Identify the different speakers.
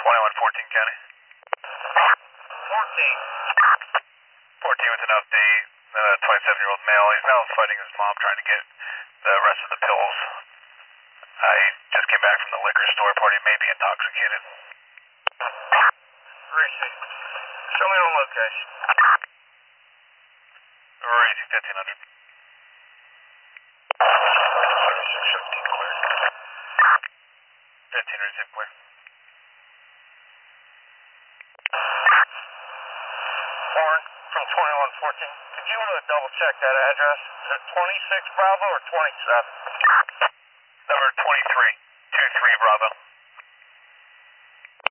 Speaker 1: 2114 County.
Speaker 2: 14.
Speaker 1: 14 with an update. 27-year-old male. He's now fighting his mom trying to get the rest of the pills. He just came back from the liquor store party, may be intoxicated.
Speaker 2: Received. Show me on location.
Speaker 1: Raising 1500.
Speaker 2: 7617 clear.
Speaker 1: 15 received clear.
Speaker 2: Warren from 2114. Could you double check that address? Is it 26 Bravo or 27?
Speaker 1: Number 23. 23 Bravo.